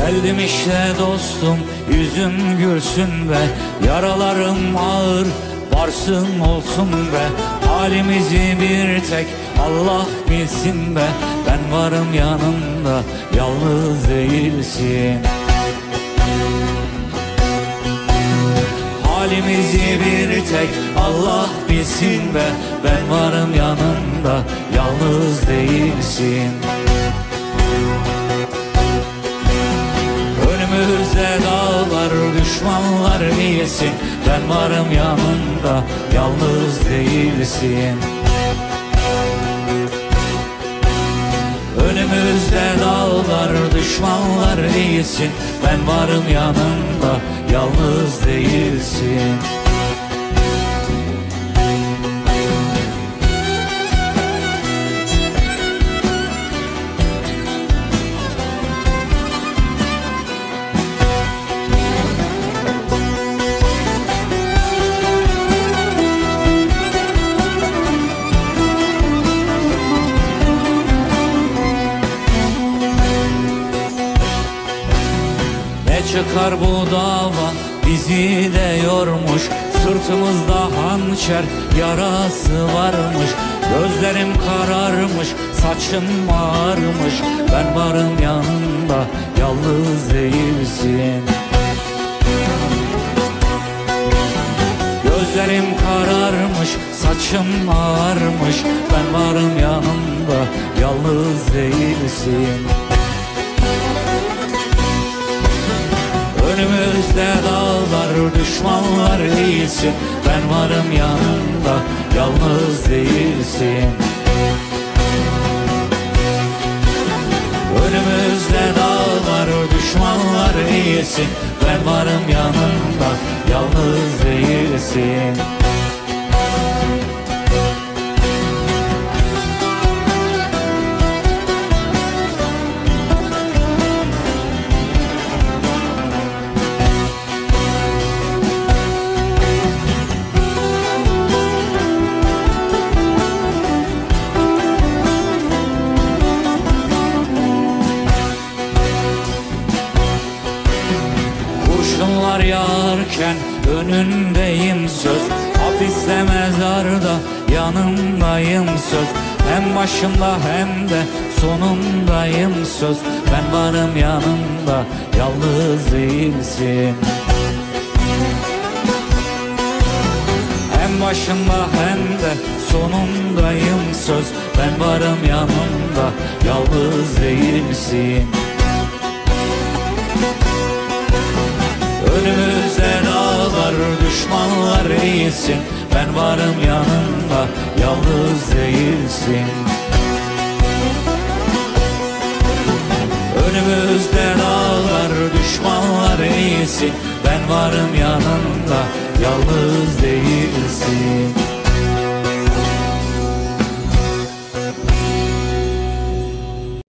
Geldim işte dostum, yüzün gülsün be. Yaralarım ağır, varsın olsun be. Halimizi bir tek Allah bilsin be. Ben varım yanında, yalnız değilsin. Halimizi bir tek Allah bilsin be. Ben varım yanında, yalnız değilsin. Önümüzde dağlar, düşmanlar bilsin. Ben varım yanında, yalnız değilsin. Önümüzde dağlar, düşmanlar değilsin. Ben varım yanında, yalnız değilsin. Çıkar bu dava, bizi de yormuş. Sırtımızda hançer yarası varmış. Gözlerim kararmış, saçım ağarmış. Ben varım yanında, yalnız değilsin. Gözlerim kararmış, saçım ağarmış. Ben varım yanında, yalnız değilsin. Önümüzde dağlar, düşmanlar değilsin. Ben varım yanında, yalnız değilsin. Önümüzde dağlar, düşmanlar değilsin. Ben varım yanında, yalnız değilsin. Kurşunlar yağarken önündeyim söz. Hapiste mezarda yanındayım söz. Hem başında hem de sonundayım söz. Ben varım yanında, yalnız değilsin. Hem başında hem de sonundayım söz. Ben varım yanında, yalnız değilsin. Önümüzde dağlar, düşmanlar değilsin. Ben varım yanında, yalnız değilsin. Önümüzde dağlar, düşmanlar değilsin. Ben varım yanında, yalnız değilsin.